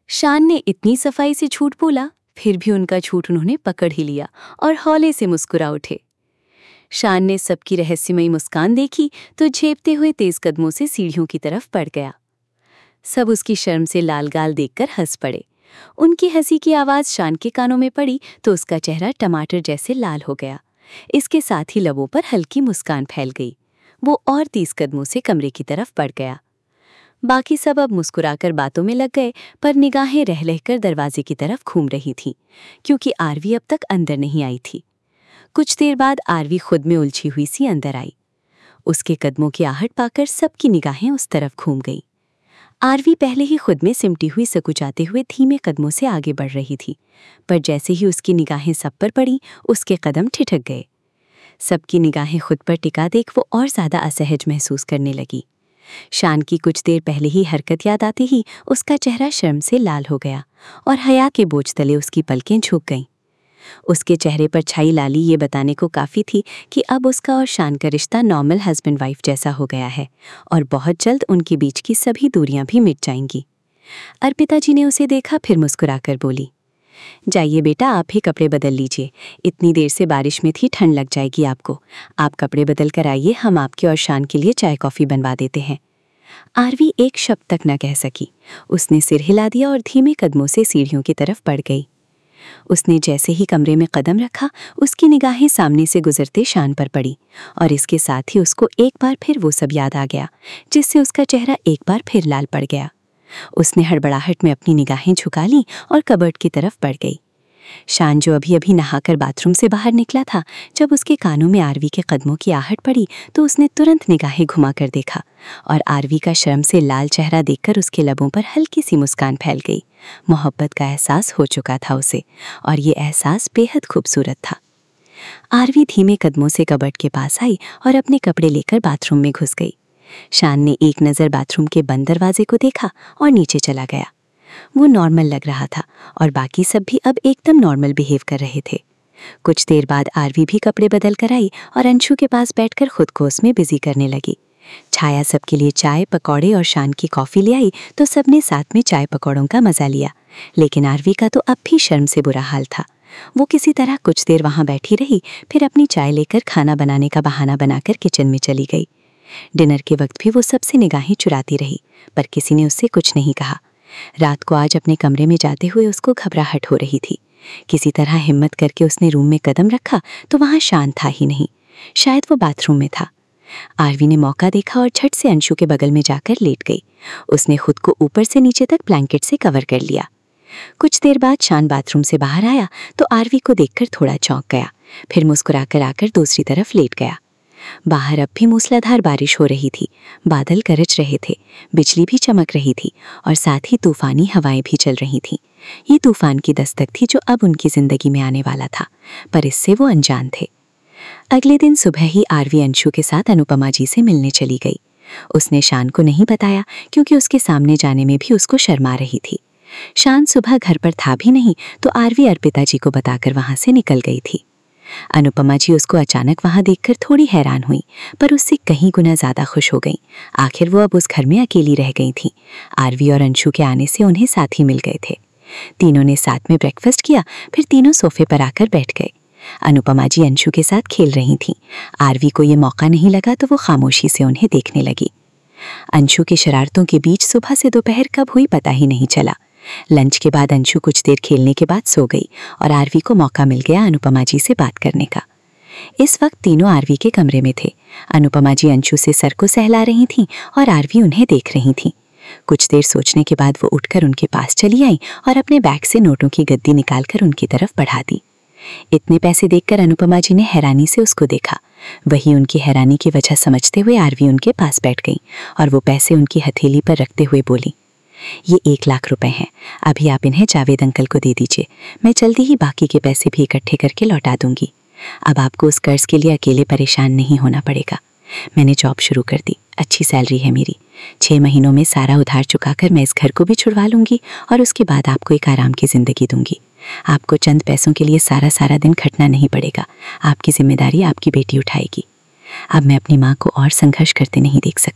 शान ने इतनी सफाई से झूठ बोला, फिर भी उनका झूठ उन्होंने पकड़ ही लिया और हौले से मुस्कुरा उठे। शान ने सबकी रहस्यमयी मुस्कान देखी तो झेपते हुए तेज कदमों से सीढ़ियों की तरफ बढ़ गया। सब उसकी शर्म से लाल गाल देखकर हंस पड़े। उनकी हंसी की आवाज शान के कानों में पड़ी तो उसका चेहरा टमाटर जैसे लाल हो गया। इसके साथ ही लबों पर हल्की मुस्कान फैल गई। वो और 30 कदमों से कमरे की तरफ बढ़ गया। बाकी सब अब मुस्कुराकर बातों में लग गए, पर निगाहें रह रहकर दरवाजे की तरफ घूम रही थीं, क्योंकि आरवी अब तक अंदर नहीं आई थी। कुछ देर बाद आरवी खुद में उलझी हुई सी अंदर आई। उसके कदमों की आहट पाकर सबकी निगाहें उस तरफ घूम गई। आरवी पहले ही खुद में सिमटी हुई सकुचाते हुए धीमे कदमों से आगे बढ़ रही थी, पर जैसे ही उसकी निगाहें सब पर पड़ी, उसके कदम ठिठक गए। सबकी निगाहें खुद पर टिका देख वो और ज्यादा असहज महसूस करने लगी। शान की कुछ देर पहले ही हरकत याद आते ही उसका चेहरा शर्म से लाल हो गया और हया के बोझ तले उसकी पलकें झुक गईं। उसके चेहरे पर छाई लाली ये बताने को काफ़ी थी कि अब उसका और शान का रिश्ता नॉर्मल हस्बैंड वाइफ जैसा हो गया है और बहुत जल्द उनके बीच की सभी दूरियां भी मिट जाएंगी। अर्पिता जी ने उसे देखा, फिर मुस्कुराकर बोली, जाइए बेटा, आप ही कपड़े बदल लीजिए। इतनी देर से बारिश में थी, ठंड लग जाएगी आपको। आप कपड़े बदल कर आइए, हम आपके और शान के लिए चाय कॉफ़ी बनवा देते हैं। आरवी एक शब्द तक न कह सकी। उसने सिर हिला दिया और धीमे कदमों से सीढ़ियों की तरफ बढ़ गई। उसने जैसे ही कमरे में कदम रखा, उसकी निगाहें सामने से गुजरते शान पर पड़ी और इसके साथ ही उसको एक बार फिर वो सब याद आ गया, जिससे उसका चेहरा एक बार फिर लाल पड़ गया। उसने हड़बड़ाहट में अपनी निगाहें झुका ली और कबर्ड की तरफ बढ़ गई। शान जो अभी अभी नहाकर बाथरूम से बाहर निकला था, जब उसके कानों में आरवी के कदमों की आहट पड़ी तो उसने तुरंत निगाहें घुमाकर देखा और आरवी का शर्म से लाल चेहरा देखकर उसके लबों पर हल्की सी मुस्कान फैल गई। मोहब्बत का एहसास हो चुका था उसे और ये एहसास बेहद खूबसूरत था। आरवी धीमे कदमों से कबर्ड के पास आई और अपने कपड़े लेकर बाथरूम में घुस गई। शान ने एक नज़र बाथरूम के बंद दरवाजे को देखा और नीचे चला गया। वो नॉर्मल लग रहा था और बाकी सब भी अब एकदम नॉर्मल बिहेव कर रहे थे। कुछ देर बाद आरवी भी कपड़े बदल कर आई और अंशु के पास बैठकर खुद को उसमें बिजी करने लगी। छाया सबके लिए चाय, पकौड़े और शान की कॉफ़ी ले आई तो सबने साथ में चाय पकौड़ों का मज़ा लिया। लेकिन आरवी का तो अब भी शर्म से बुरा हाल था। वो किसी तरह कुछ देर वहाँ बैठी रही, फिर अपनी चाय लेकर खाना बनाने का बहाना बनाकर किचन में चली गई। डिनर के वक्त भी वो सबसे निगाहें चुराती रही, पर किसी ने उससे कुछ नहीं कहा। रात को आज अपने कमरे में जाते हुए उसको घबराहट हो रही थी। किसी तरह हिम्मत करके उसने रूम में कदम रखा तो वहाँ शान था ही नहीं, शायद वो बाथरूम में था। आरवी ने मौका देखा और झट से अंशु के बगल में जाकर लेट गई। उसने खुद को ऊपर से नीचे तक ब्लैंकेट से कवर कर लिया। कुछ देर बाद शान बाथरूम से बाहर आया तो आरवी को देखकर थोड़ा चौंक गया, फिर मुस्कुराकर आकर दूसरी तरफ लेट गया। बाहर अब भी मूसलाधार बारिश हो रही थी, बादल गरज रहे थे, बिजली भी चमक रही थी और साथ ही तूफानी हवाएं भी चल रही थीं। ये तूफान की दस्तक थी जो अब उनकी जिंदगी में आने वाला था, पर इससे वो अनजान थे। अगले दिन सुबह ही आरवी अंशु के साथ अनुपमा जी से मिलने चली गई। उसने शान को नहीं बताया क्योंकि उसके सामने जाने में भी उसको शर्मा रही थी। शान सुबह घर पर था भी नहीं तो आरवी अर्पिता जी को बताकर वहां से निकल गई थी। अनुपमा जी उसको अचानक वहां देखकर थोड़ी हैरान हुई, पर उससे कहीं गुना ज्यादा खुश हो गईं। आखिर वो अब उस घर में अकेली रह गई थी। आरवी और अंशु के आने से उन्हें साथ ही मिल गए थे। तीनों ने साथ में ब्रेकफास्ट किया, फिर तीनों सोफे पर आकर बैठ गए। अनुपमा जी अंशु के साथ खेल रही थीं। आरवी को ये मौका नहीं लगा तो वो खामोशी से उन्हें देखने लगी। अंशु की शरारतों के बीच सुबह से दोपहर कब हुई पता ही नहीं चला। लंच के बाद अंशु कुछ देर खेलने के बाद सो गई और आरवी को मौका मिल गया अनुपमा जी से बात करने का। इस वक्त तीनों आरवी के कमरे में थे। अनुपमा जी अंशु से सर को सहला रही थीं और आरवी उन्हें देख रही थीं। कुछ देर सोचने के बाद वो उठकर उनके पास चली आई और अपने बैग से नोटों की गद्दी निकालकर उनकी तरफ बढ़ा दी। इतने पैसे देखकर अनुपमा जी ने हैरानी से उसको देखा। वही उनकी हैरानी की वजह समझते हुए आरवी उनके पास बैठ गई और वो पैसे उनकी हथेली पर रखते हुए बोली, ये 1 लाख रुपए हैं, अभी आप इन्हें जावेद अंकल को दे दीजिए। मैं जल्दी ही बाकी के पैसे भी इकट्ठे करके लौटा दूंगी। अब आपको उस कर्ज के लिए अकेले परेशान नहीं होना पड़ेगा। मैंने जॉब शुरू कर दी, अच्छी सैलरी है मेरी। 6 महीनों में सारा उधार चुकाकर मैं इस घर को भी छुड़वा लूंगी और उसके बाद आपको एक आराम की जिंदगी दूंगी। आपको चंद पैसों के लिए सारा दिन खटना नहीं पड़ेगा। आपकी जिम्मेदारी आपकी बेटी उठाएगी। अब मैं अपनी माँ को और संघर्ष करते नहीं देख सकती।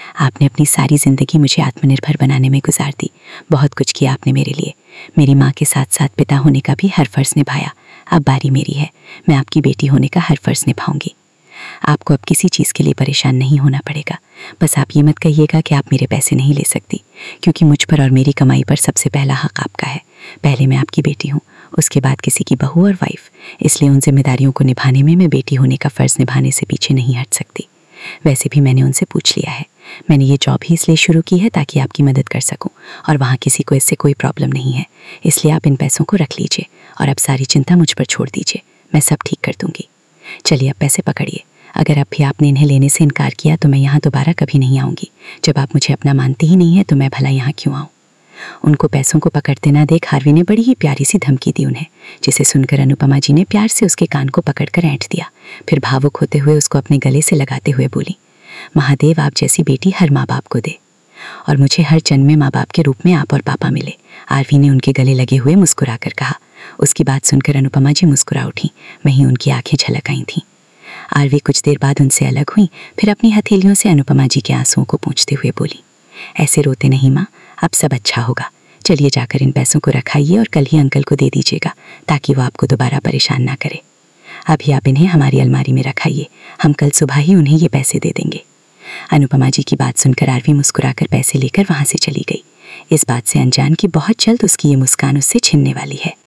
आपने अपनी सारी ज़िंदगी मुझे आत्मनिर्भर बनाने में गुजार दी। बहुत कुछ किया आपने मेरे लिए। मेरी माँ के साथ साथ पिता होने का भी हर फ़र्ज़ निभाया। अब बारी मेरी है, मैं आपकी बेटी होने का हर फ़र्ज़ निभाऊंगी। आपको अब किसी चीज़ के लिए परेशान नहीं होना पड़ेगा। बस आप ये मत कहिएगा कि आप मेरे पैसे नहीं ले सकती, क्योंकि मुझ पर और मेरी कमाई पर सबसे पहला हक आपका है। पहले मैं आपकी बेटी हूँ, उसके बाद किसी की बहू और वाइफ। इसलिए उन जिम्मेदारियों को निभाने में मैं बेटी होने का फ़र्ज़ निभाने से पीछे नहीं हट सकती। वैसे भी मैंने उनसे पूछ लिया है। मैंने ये जॉब ही इसलिए शुरू की है ताकि आपकी मदद कर सकूं, और वहाँ किसी को इससे कोई प्रॉब्लम नहीं है। इसलिए आप इन पैसों को रख लीजिए और अब सारी चिंता मुझ पर छोड़ दीजिए, मैं सब ठीक कर दूंगी। चलिए अब पैसे पकड़िए। अगर अब भी आपने इन्हें लेने से इनकार किया तो मैं यहाँ दोबारा कभी नहीं आऊँगी। जब आप मुझे अपना मानते ही नहीं है तो मैं भला यहाँ क्यों आऊँ। उनको पैसों को पकड़ते ना देख हार्वी ने बड़ी ही प्यारी सी धमकी दी उन्हें, जिसे सुनकर अनुपमा जी ने प्यार से उसके कान को पकड़कर ऐंठ दिया। फिर भावुक होते हुए उसको अपने गले से लगाते हुए बोली, महादेव आप जैसी बेटी हर माँ बाप को दे, और मुझे हर जन्म में माँ बाप के रूप में आप और पापा मिले। आरवी ने उनके गले लगे हुए मुस्कुरा कर कहा। उसकी बात सुनकर अनुपमा जी मुस्कुरा उठी, वहीं उनकी आंखें झलक आई थीं। आरवी कुछ देर बाद उनसे अलग हुई, फिर अपनी हथेलियों से अनुपमा जी के आंसुओं को पोंछते हुए बोली, ऐसे रोते नहीं माँ, अब सब अच्छा होगा। चलिए जाकर इन पैसों को रखाइए और कल ही अंकल को दे दीजिएगा, ताकि वो आपको दोबारा परेशान ना करे। अभी आप इन्हें हमारी अलमारी में रखाइए, हम कल सुबह ही उन्हें ये पैसे दे देंगे। अनुपमा जी की बात सुनकर आरवी मुस्कुराकर पैसे लेकर वहाँ से चली गई, इस बात से अनजान कि बहुत जल्द उसकी ये मुस्कान उससे छिनने वाली है।